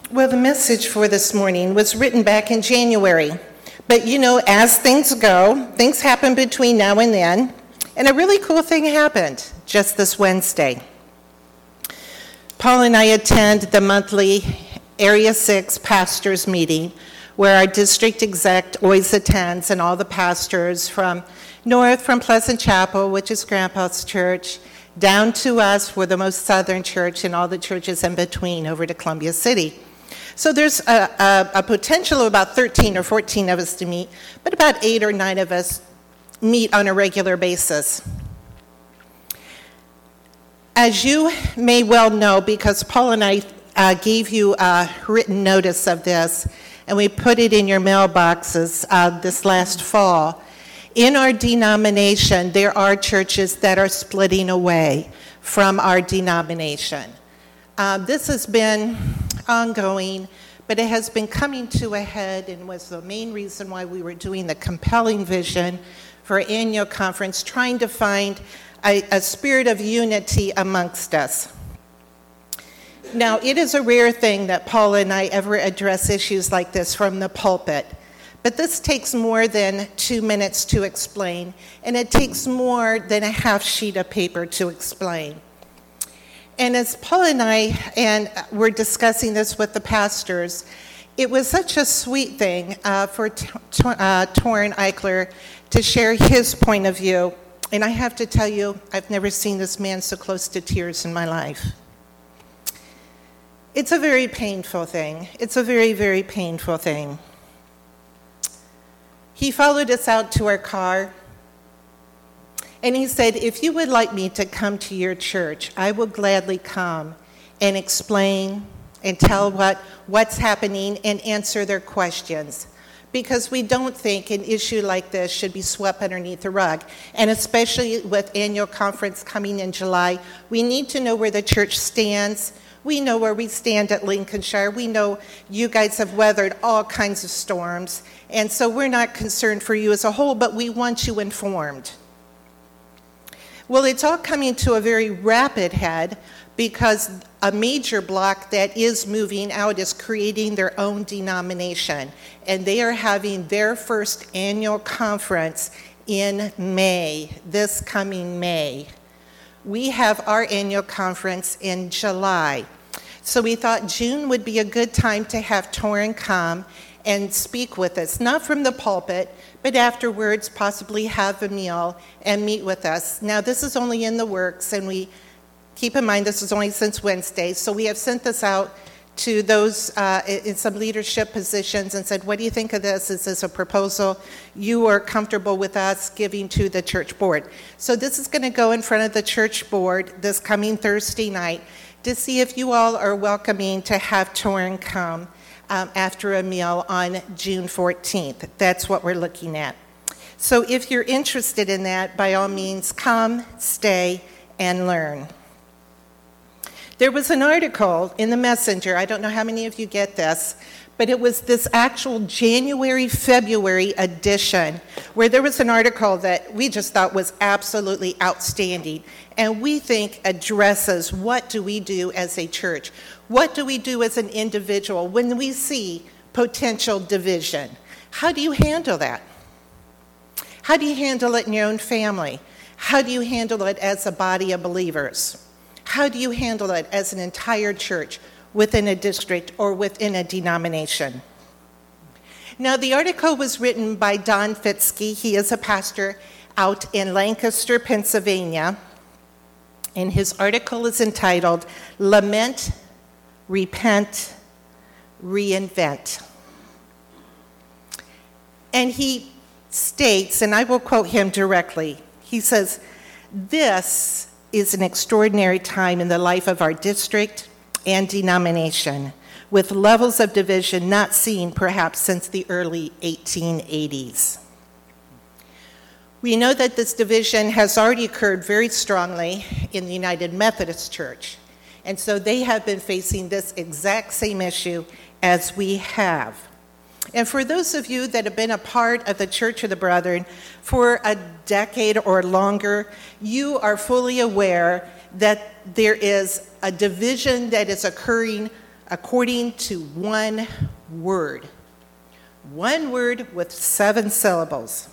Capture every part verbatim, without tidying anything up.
Well, the message for this morning was written back in January. But you know, as things go, things happen between now and then. And a really cool thing happened just this Wednesday. Paul and I attend the monthly Area six pastors meeting where our district exec always attends, and all the pastors from north, from Pleasant Chapel, which is Grandpa's church, down to us, we're the most southern church, and all the churches in between over to Columbia City. So there's a, a, a potential of about thirteen or fourteen of us to meet, but about eight or nine of us meet on a regular basis. As you may well know, because Paul and I uh, gave you a written notice of this, and we put it in your mailboxes uh, this last fall, in our denomination, there are churches that are splitting away from our denomination. Uh, this has been ongoing, but it has been coming to a head and was the main reason why we were doing the compelling vision for our annual conference, trying to find a, a spirit of unity amongst us. Now, it is a rare thing that Paul and I ever address issues like this from the pulpit, but this takes more than two minutes to explain, and it takes more than a half sheet of paper to explain. And as Paul and I and were discussing this with the pastors, it was such a sweet thing uh, for T- T- uh, Torrin Eichler to share his point of view. And I have to tell you, I've never seen this man so close to tears in my life. It's a very painful thing. It's a very, very painful thing. He followed us out to our car. And he said, if you would like me to come to your church, I will gladly come and explain and tell what, what's happening and answer their questions. Because we don't think an issue like this should be swept underneath the rug. And especially with annual conference coming in July, we need to know where the church stands. We know where we stand at Lincolnshire. We know you guys have weathered all kinds of storms. And so we're not concerned for you as a whole, but we want you informed. Well, it's all coming to a very rapid head because a major block that is moving out is creating their own denomination. And they are having their first annual conference in May, this coming May. We have our annual conference in July. So we thought June would be a good time to have Torrin come and speak with us, not from the pulpit, but afterwards possibly have a meal and meet with us. Now, this is only in the works, and we keep in mind this is only since Wednesday, so we have sent this out to those uh, in some leadership positions and said, what do you think of this? Is this a proposal you are comfortable with us giving to the church board? So this is going to go in front of the church board this coming Thursday night to see if you all are welcoming to have Torrin come Um, after a meal on June fourteenth. That's what we're looking at. So if you're interested in that, by all means, come, stay, and learn. There was an article in the Messenger, I don't know how many of you get this, but it was this actual January, February edition where there was an article that we just thought was absolutely outstanding, and we think addresses what do we do as a church. What do we do as an individual when we see potential division? How do you handle that? How do you handle it in your own family? How do you handle it as a body of believers? How do you handle it as an entire church within a district or within a denomination? Now, the article was written by Don Fitzke. He is a pastor out in Lancaster, Pennsylvania. And his article is entitled, Lament, Repent, Reinvent. And he states, and I will quote him directly, he says, this is an extraordinary time in the life of our district and denomination, with levels of division not seen perhaps since the early eighteen eighties. We know that this division has already occurred very strongly in the United Methodist Church. And so they have been facing this exact same issue as we have. And for those of you that have been a part of the Church of the Brethren for a decade or longer, you are fully aware that there is a division that is occurring according to one word. One word with seven syllables.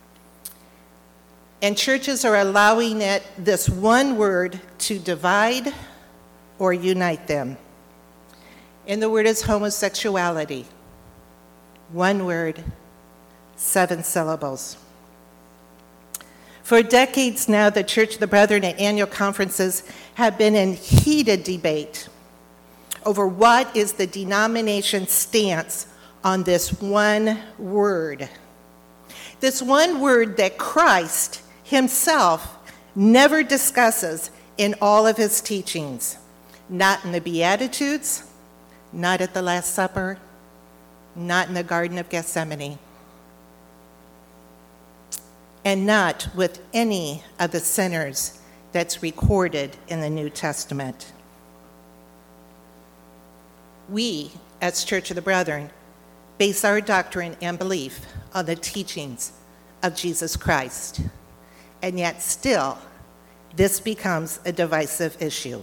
And churches are allowing it, this one word, to divide or unite them. And the word is homosexuality. One word, seven syllables. For decades now, the Church of the Brethren at annual conferences have been in heated debate over what is the denomination's stance on this one word. This one word that Christ himself never discusses in all of his teachings. Not in the Beatitudes, not at the Last Supper, not in the Garden of Gethsemane, and not with any of the sinners that's recorded in the New Testament. We, as Church of the Brethren, base our doctrine and belief on the teachings of Jesus Christ. And yet still, this becomes a divisive issue.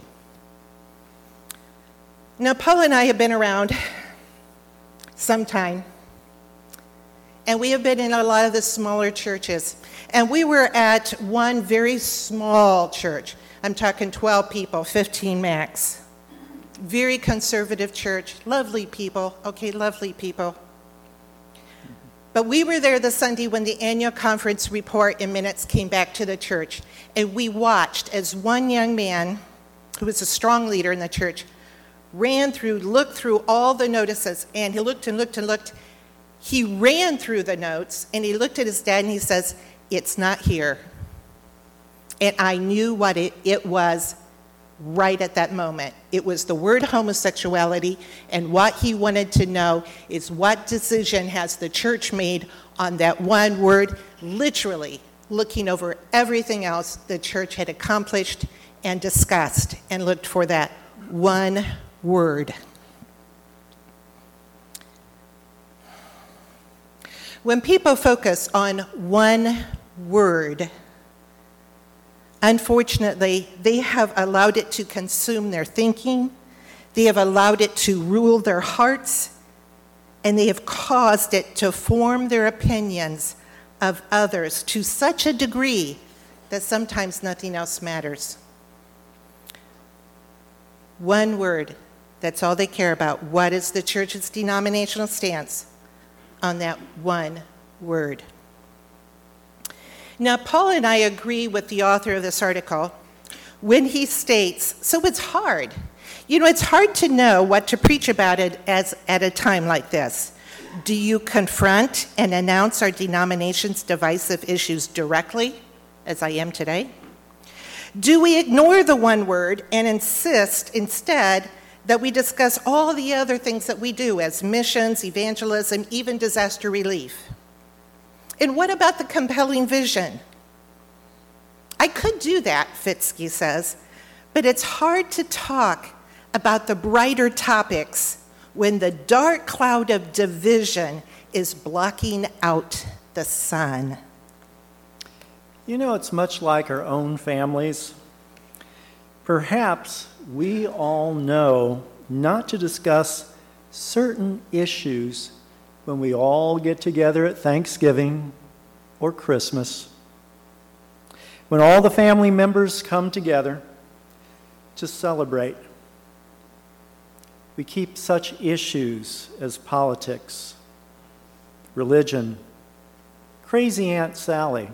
Now, Paul and I have been around some time, and we have been in a lot of the smaller churches. And we were at one very small church. I'm talking twelve people, fifteen max. Very conservative church, lovely people, okay, lovely people. But we were there the Sunday when the annual conference report and minutes came back to the church, and we watched as one young man, who was a strong leader in the church, ran through, looked through all the notices, and he looked and looked and looked. He ran through the notes, and he looked at his dad, and he says, "It's not here." And I knew what it, it was right at that moment. It was the word homosexuality, and what he wanted to know is what decision has the church made on that one word, literally looking over everything else the church had accomplished and discussed and looked for that one word. When people focus on one word, unfortunately, they have allowed it to consume their thinking, they have allowed it to rule their hearts, and they have caused it to form their opinions of others to such a degree that sometimes nothing else matters. One word, that's all they care about. What is the church's denominational stance on that one word? Now, Paul and I agree with the author of this article when he states, so it's hard. You know, it's hard to know what to preach about it as at a time like this. Do you confront and announce our denomination's divisive issues directly, as I am today? Do we ignore the one word and insist instead that we discuss all the other things that we do as missions, evangelism, even disaster relief? And what about the compelling vision? I could do that, Fitzke says, but it's hard to talk about the brighter topics when the dark cloud of division is blocking out the sun. You know, it's much like our own families. Perhaps we all know not to discuss certain issues when we all get together at Thanksgiving or Christmas, when all the family members come together to celebrate. We keep such issues as politics, religion, crazy Aunt Sally,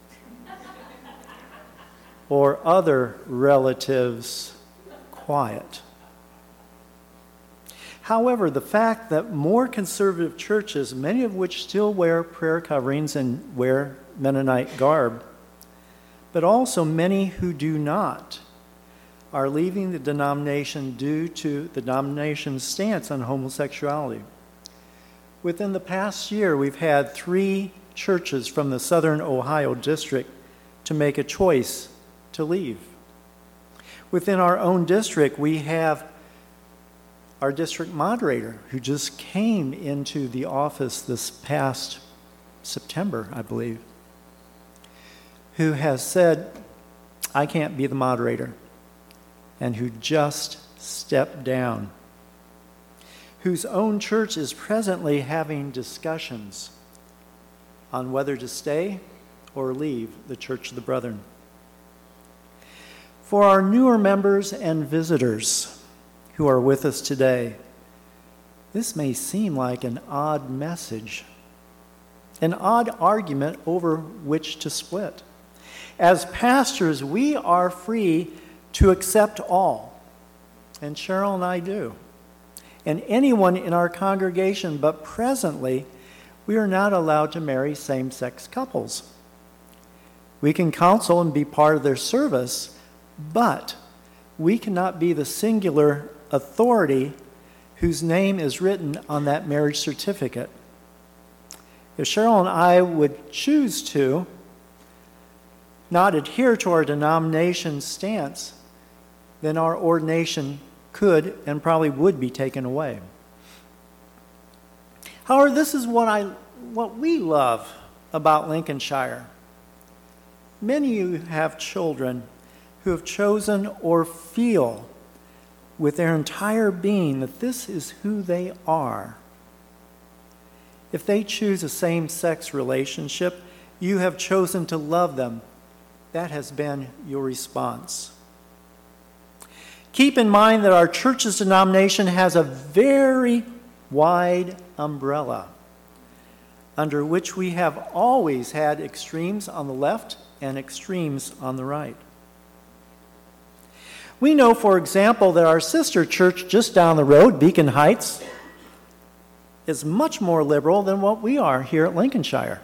or other relatives quiet. However, the fact that more conservative churches, many of which still wear prayer coverings and wear Mennonite garb, but also many who do not, are leaving the denomination due to the denomination's stance on homosexuality. Within the past year, we've had three churches from the Southern Ohio district to make a choice to leave. Within our own district, we have our district moderator, who just came into the office this past September, I believe, who has said, I can't be the moderator, and who just stepped down. whose own church is presently having discussions on whether to stay or leave the Church of the Brethren. For our newer members and visitors who are with us today, this may seem like an odd message, an odd argument over which to split. As pastors, we are free to accept all, and Cheryl and I do, and anyone in our congregation, but presently, we are not allowed to marry same-sex couples. We can counsel and be part of their service, but we cannot be the singular authority whose name is written on that marriage certificate. If Cheryl and I would choose to not adhere to our denomination's stance, then our ordination could and probably would be taken away. However, this is what I, what we love about Lincolnshire. Many of you have children who have chosen or feel with their entire being that this is who they are. If they choose a same-sex relationship, you have chosen to love them. That has been your response. Keep in mind that our church's denomination has a very wide umbrella under which we have always had extremes on the left and extremes on the right. We know, for example, that our sister church just down the road, Beacon Heights, is much more liberal than what we are here at Lincolnshire.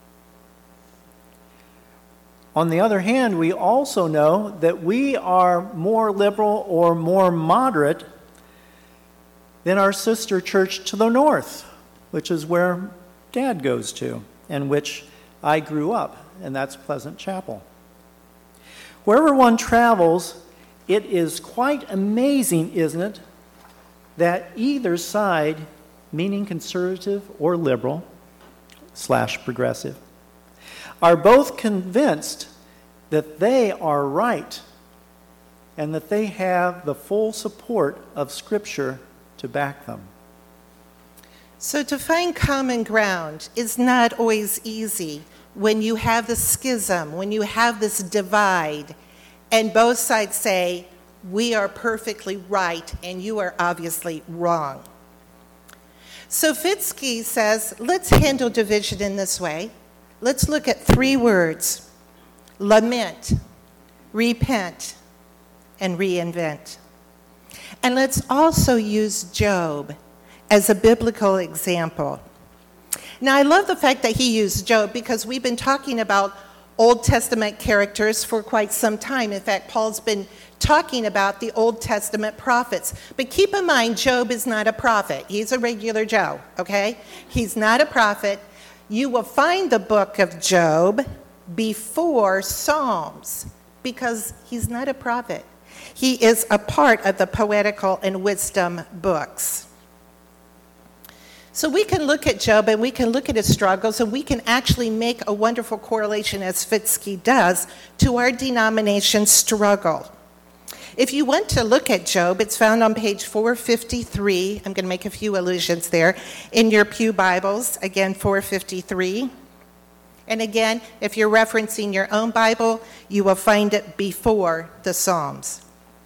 On the other hand, we also know that we are more liberal or more moderate than our sister church to the north, which is where Dad goes to, and which I grew up, and that's Pleasant Chapel. Wherever one travels, it is quite amazing, isn't it, that either side, meaning conservative or liberal slash progressive, are both convinced that they are right and that they have the full support of Scripture to back them. So to find common ground is not always easy when you have the schism, when you have this divide, and both sides say, we are perfectly right and you are obviously wrong. So Fitzke says, let's handle division in this way. Let's look at three words: lament, repent, and reinvent. And let's also use Job as a biblical example. Now, I love the fact that he used Job because we've been talking about Old Testament characters for quite some time. In fact, Paul's been talking about the Old Testament prophets. But keep in mind, Job is not a prophet. He's a regular Joe, okay? He's not a prophet. You will find the book of Job before Psalms because he's not a prophet. He is a part of the poetical and wisdom books. So we can look at Job and we can look at his struggles and we can actually make a wonderful correlation, as Fitzke does, to our denomination's struggle. If you want to look at Job, it's found on page four fifty-three. I'm going to make a few allusions there in your pew Bibles. Again, four fifty-three. And again, if you're referencing your own Bible, you will find it before the Psalms.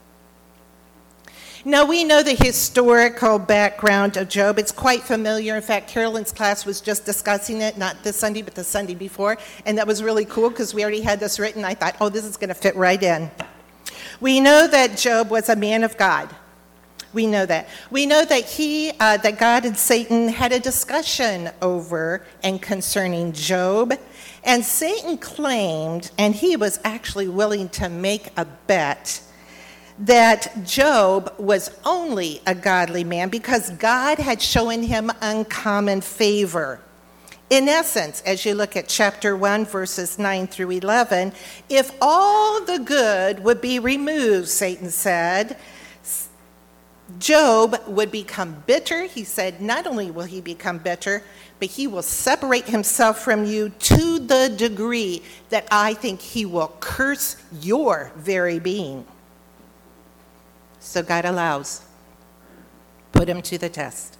Now, we know the historical background of Job. It's quite familiar. In fact, Carolyn's class was just discussing it, not this Sunday, but the Sunday before. And that was really cool because we already had this written. I thought, oh, this is going to fit right in. We know that Job was a man of God. We know that. We know that he, uh, that God and Satan had a discussion over and concerning Job. And Satan claimed, and he was actually willing to make a bet, that Job was only a godly man because God had shown him uncommon favor. In essence, as you look at chapter one, verses nine through eleven, if all the good would be removed, Satan said, Job would become bitter. He said, not only will he become bitter, but he will separate himself from you to the degree that I think he will curse your very being. So God allows. put him to the test.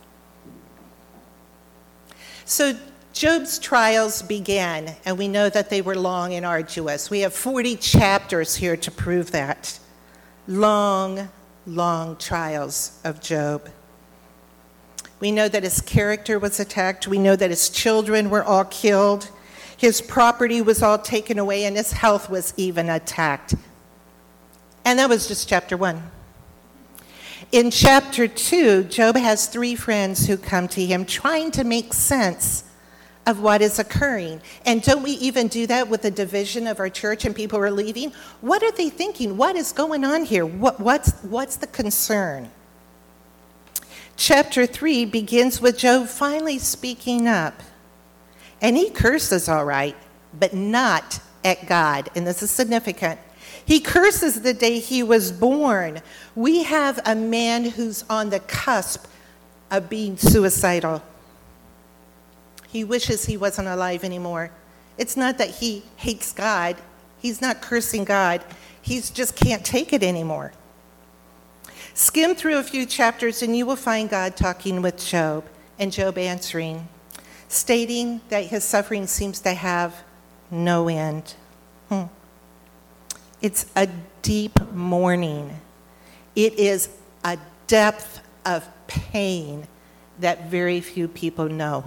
So Job's trials began, and we know that they were long and arduous. We have forty chapters here to prove that. Long, long trials of Job. We know that his character was attacked. We know that his children were all killed. His property was all taken away, and his health was even attacked. And that was just chapter one. In chapter two, Job has three friends who come to him trying to make sense of what is occurring. And don't we even do that with the division of our church and people are leaving? What are they thinking? What is going on here? What, what's, what's the concern? Chapter three begins with Job finally speaking up. And he curses all right, but not at God. And this is significant. He curses the day he was born. We have a man who's on the cusp of being suicidal. He wishes he wasn't alive anymore. It's not that he hates God. He's not cursing God. He just can't take it anymore. Skim through a few chapters and you will find God talking with Job and Job answering, stating that his suffering seems to have no end. Hmm. It's a deep mourning. It is a depth of pain that very few people know.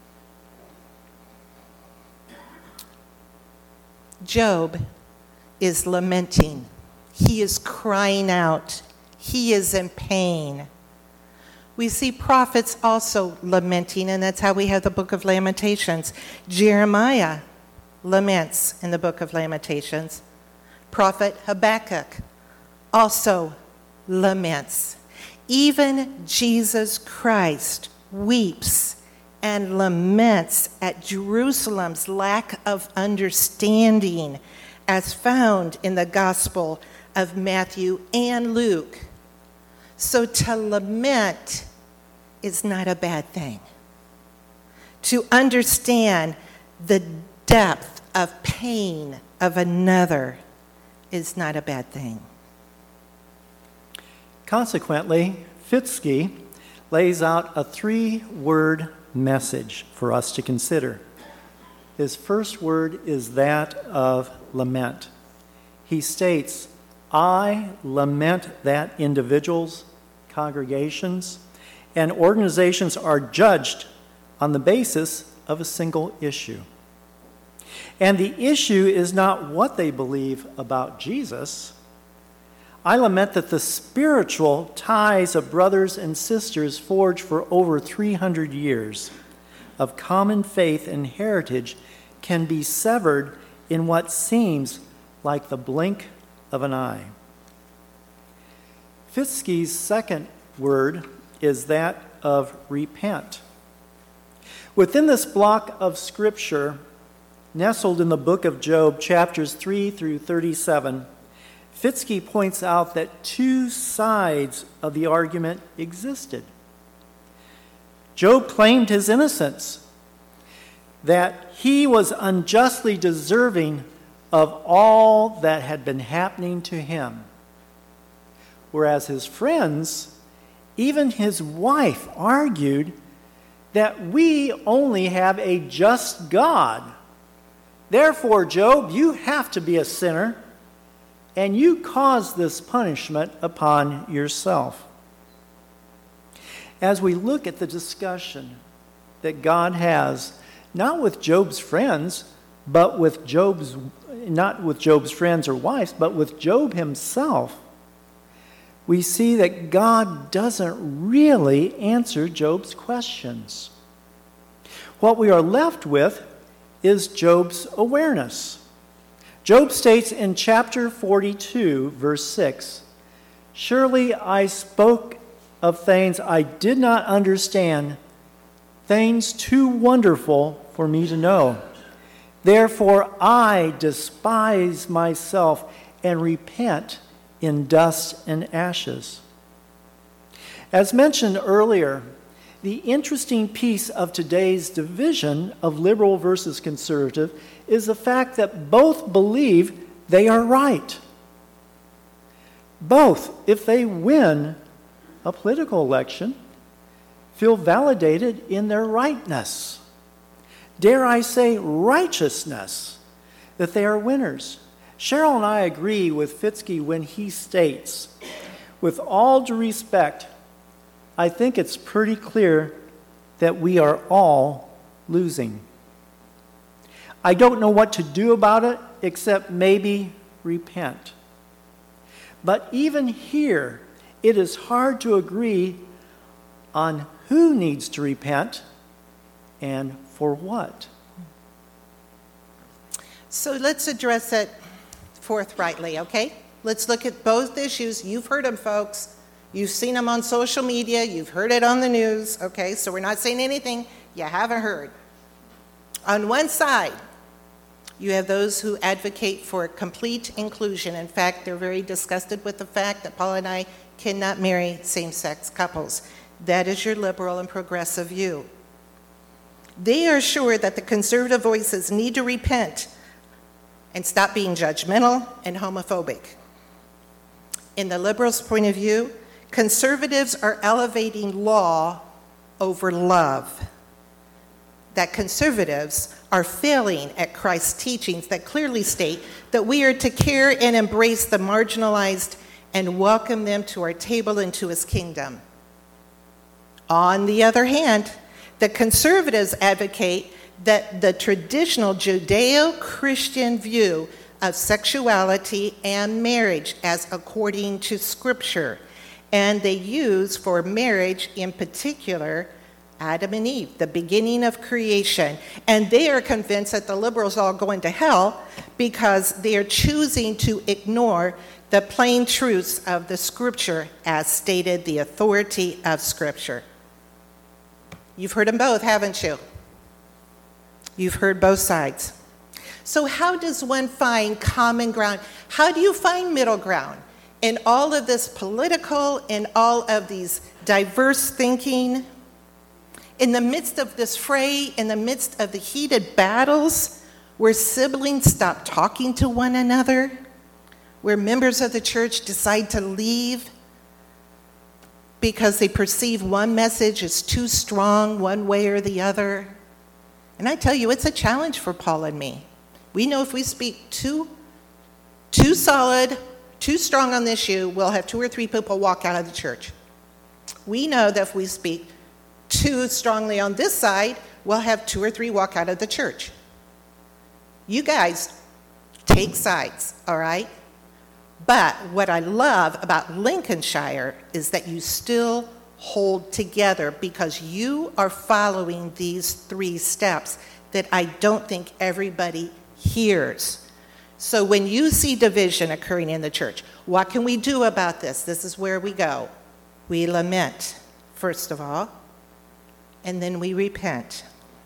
Job is lamenting. He is crying out. He is in pain. We see prophets also lamenting, and that's how we have the book of Lamentations. Jeremiah laments in the book of Lamentations. Prophet Habakkuk also laments. Even Jesus Christ weeps and laments at Jerusalem's lack of understanding, as found in the Gospel of Matthew and Luke. So to lament is not a bad thing. To understand the depth of pain of another is not a bad thing. Consequently, Fitzke lays out a three-word message for us to consider. His first word is that of lament. He states, I lament that individuals, congregations, and organizations are judged on the basis of a single issue. And the issue is not what they believe about Jesus. I lament that the spiritual ties of brothers and sisters forged for over three hundred years of common faith and heritage can be severed in what seems like the blink of an eye. Fitzke's second word is that of repent. Within this block of Scripture, nestled in the book of Job, chapters three through thirty-seven, Fitzke points out that two sides of the argument existed. Job claimed his innocence, that he was unjustly deserving of all that had been happening to him. Whereas his friends, even his wife, argued that we only have a just God. Therefore, Job, you have to be a sinner, and you caused this punishment upon yourself. As we look at the discussion that God has, not with Job's friends, but with Job's, not with Job's friends or wives, but with Job himself, we see that God doesn't really answer Job's questions. What we are left with is Job's awareness. Job states in chapter forty-two, verse six, surely I spoke of things I did not understand, things too wonderful for me to know. Therefore I despise myself and repent in dust and ashes. As mentioned earlier, the interesting piece of today's division of liberal versus conservative is the fact that both believe they are right. Both, if they win a political election, feel validated in their rightness. Dare I say righteousness, that they are winners. Cheryl and I agree with Fitzke when he states, with all due respect, I think it's pretty clear that we are all losing. I don't know what to do about it except maybe repent. But even here, it is hard to agree on who needs to repent and for what. So let's address it forthrightly, okay? Let's look at both issues. You've heard them, folks. You've seen them on social media. You've heard it on the news, okay? So we're not saying anything you haven't heard. On one side, you have those who advocate for complete inclusion. In fact, they're very disgusted with the fact that Paul and I cannot marry same-sex couples. That is your liberal and progressive view. They are sure that the conservative voices need to repent and stop being judgmental and homophobic. In the liberals' point of view, conservatives are elevating law over love. That conservatives are failing at Christ's teachings that clearly state that we are to care and embrace the marginalized and welcome them to our table and to his kingdom. On the other hand, the conservatives advocate that the traditional Judeo-Christian view of sexuality and marriage as according to Scripture, and they use for marriage in particular Adam and Eve, the beginning of creation. And they are convinced that the liberals all go into hell because they are choosing to ignore the plain truths of the Scripture as stated, the authority of Scripture. You've heard them both, haven't you? You've heard both sides. So how does one find common ground? How do you find middle ground in all of this political, in all of these diverse thinking? In the midst of this fray, in the midst of the heated battles, where siblings stop talking to one another, where members of the church decide to leave because they perceive one message as too strong one way or the other. And I tell you, it's a challenge for Paul and me. We know if we speak too, too solid, too strong on this issue, we'll have two or three people walk out of the church. We know that if we speak too strongly on this side, we'll have two or three walk out of the church. You guys take sides, all right? But what I love about Lincolnshire is that you still hold together because you are following these three steps that I don't think everybody hears. So when you see division occurring in the church, what can we do about this? This is where we go. We lament, first of all, and then we repent.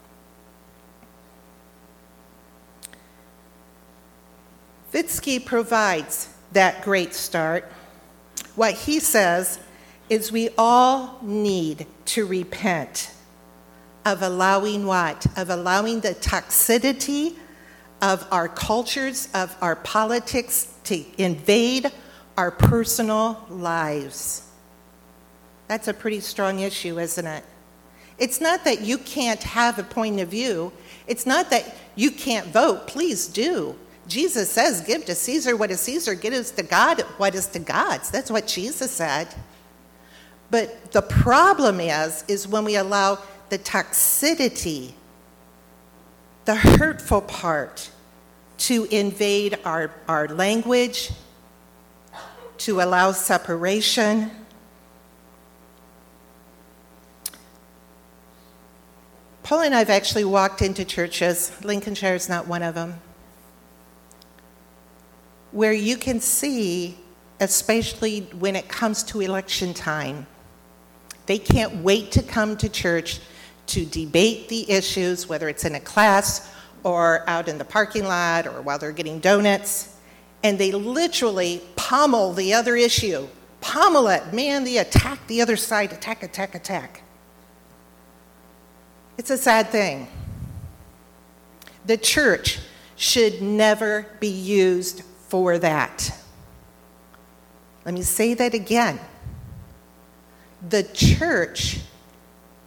Fitzke provides that great start. What he says is we all need to repent of allowing what? Of allowing the toxicity of our cultures, of our politics to invade our personal lives. That's a pretty strong issue, isn't it? It's not that you can't have a point of view. It's not that you can't vote. Please do. Jesus says, give to Caesar what is Caesar, give to God what is to God's. That's what Jesus said. But the problem is, is when we allow the toxicity, the hurtful part, to invade our, our language, to allow separation. Paul and I have actually walked into churches, Lincolnshire is not one of them, where you can see, especially when it comes to election time, they can't wait to come to church to debate the issues, whether it's in a class or out in the parking lot or while they're getting donuts, and they literally pommel the other issue. Pommel it. Man, they attack the other side. Attack, attack, attack. It's a sad thing. The church should never be used for that. Let me say that again. The church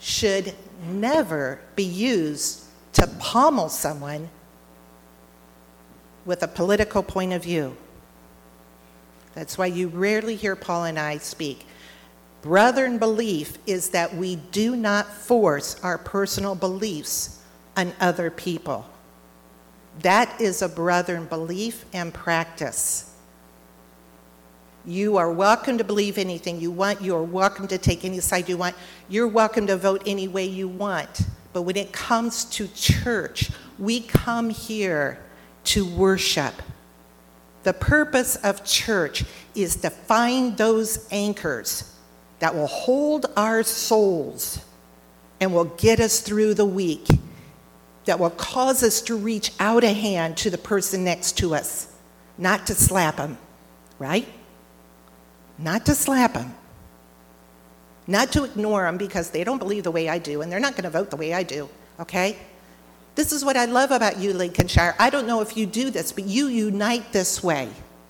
should never be used to pommel someone with a political point of view. That's why you rarely hear Paul and I speak. Brethren belief is that we do not force our personal beliefs on other people. That is a brethren belief and practice. You are welcome to believe anything you want. You are welcome to take any side you want. You're welcome to vote any way you want. But when it comes to church, we come here to worship. The purpose of church is to find those anchors that will hold our souls and will get us through the week, that will cause us to reach out a hand to the person next to us, not to slap them, right? Not to slap them. Not to ignore them because they don't believe the way I do, and they're not going to vote the way I do, okay? This is what I love about you, Lincolnshire. I don't know if you do this, but you unite this way.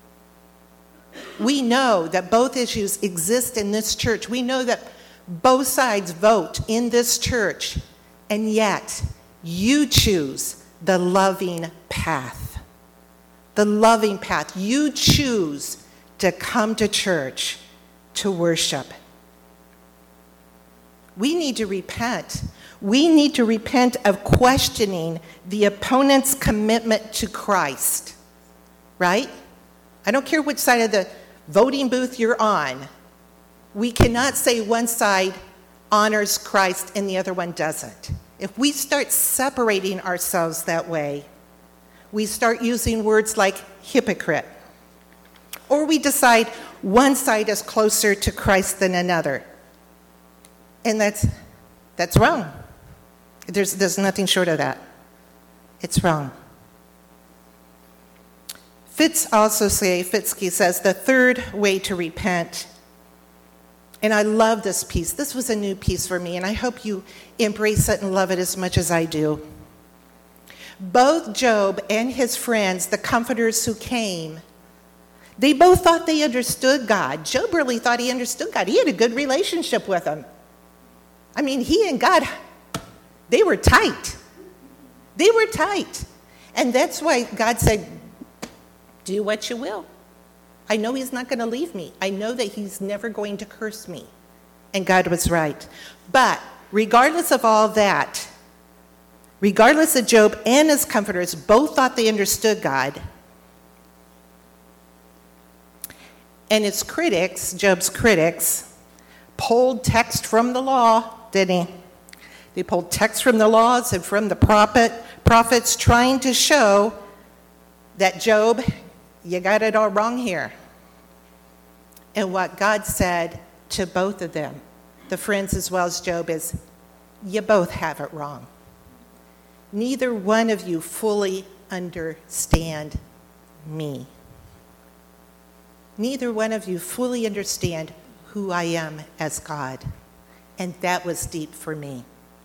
We know that both issues exist in this church. We know that both sides vote in this church, and yet you choose the loving path. The loving path. You choose to come to church to worship. We need to repent. We need to repent of questioning the opponent's commitment to Christ, right? I don't care which side of the voting booth you're on. We cannot say one side honors Christ and the other one doesn't. If we start separating ourselves that way, we start using words like hypocrite, or we decide one side is closer to Christ than another. And that's that's wrong. There's, there's nothing short of that. It's wrong. Fitz also say, Fitzke says, the third way to repent, and I love this piece. This was a new piece for me, and I hope you embrace it and love it as much as I do. Both Job and his friends, the comforters who came, they both thought they understood God. Job really thought he understood God. He had a good relationship with him. I mean, he and God, they were tight. They were tight. And that's why God said, do what you will. I know he's not going to leave me. I know that he's never going to curse me. And God was right. But regardless of all that, regardless of Job and his comforters, both thought they understood God. And his critics, Job's critics, pulled text from the law, didn't he? They pulled text from the laws and from the prophet, prophets trying to show that Job, you got it all wrong here. And what God said to both of them, the friends as well as Job, is, you both have it wrong. Neither one of you fully understand me. Neither one of you fully understand who I am as God. And that was deep for me.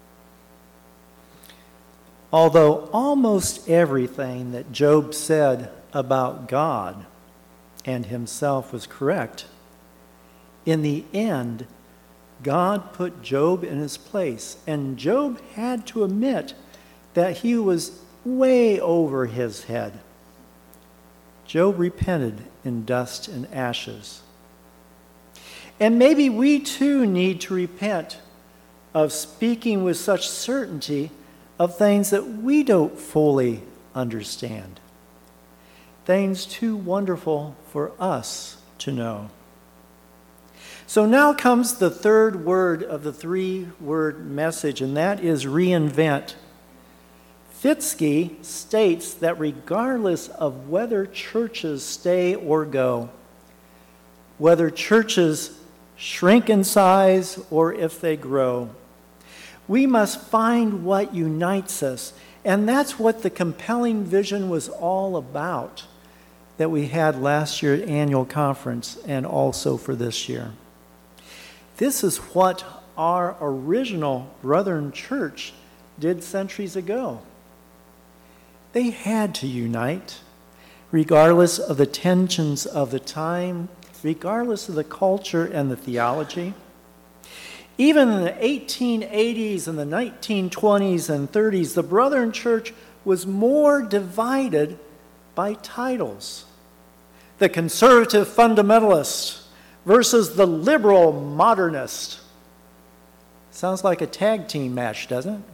Although almost everything that Job said about God and himself was correct, in the end, God put Job in his place, and Job had to admit that he was way over his head. Job repented in dust and ashes. And maybe we too need to repent of speaking with such certainty of things that we don't fully understand. Things too wonderful for us to know. So now comes the third word of the three-word message, and that is reinvent. Fitzke states that regardless of whether churches stay or go, whether churches shrink in size or if they grow, we must find what unites us. And that's what the compelling vision was all about that we had last year at annual conference and also for this year. This is what our original Brethren Church did centuries ago. They had to unite, regardless of the tensions of the time, regardless of the culture and the theology. Even in the eighteen eighties and the nineteen twenties and thirties, the Brethren Church was more divided by titles. The conservative fundamentalist versus the liberal modernist. Sounds like a tag team match, doesn't it?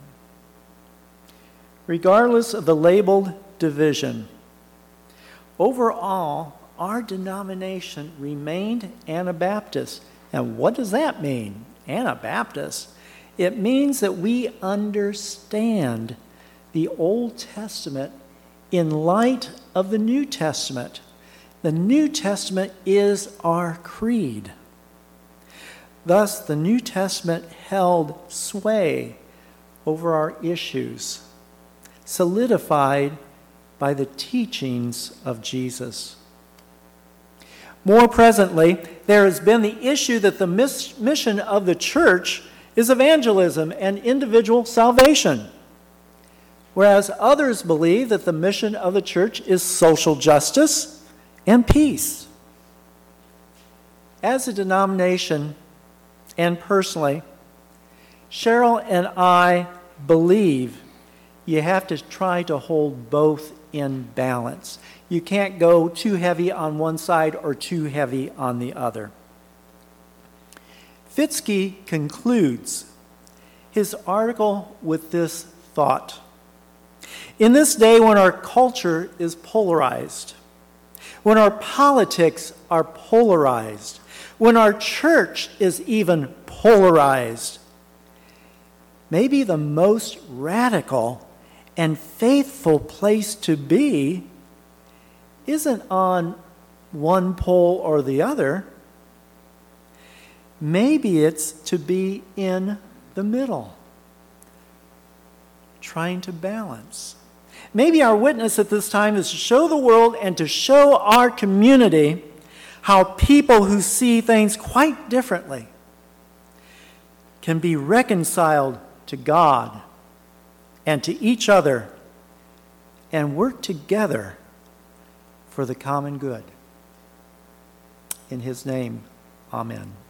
Regardless of the labeled division, overall, our denomination remained Anabaptist. And what does that mean, Anabaptist? It means that we understand the Old Testament in light of the New Testament. The New Testament is our creed. Thus, the New Testament held sway over our issues, solidified by the teachings of Jesus. More presently, there has been the issue that the mis- mission of the church is evangelism and individual salvation, whereas others believe that the mission of the church is social justice and peace. As a denomination and personally, Cheryl and I believe you have to try to hold both in balance. You can't go too heavy on one side or too heavy on the other. Fitzke concludes his article with this thought. In this day when our culture is polarized, when our politics are polarized, when our church is even polarized, maybe the most radical and faithful place to be isn't on one pole or the other. Maybe it's to be in the middle, trying to balance. Maybe our witness at this time is to show the world and to show our community how people who see things quite differently can be reconciled to God and to each other and work together for the common good. In his name, amen.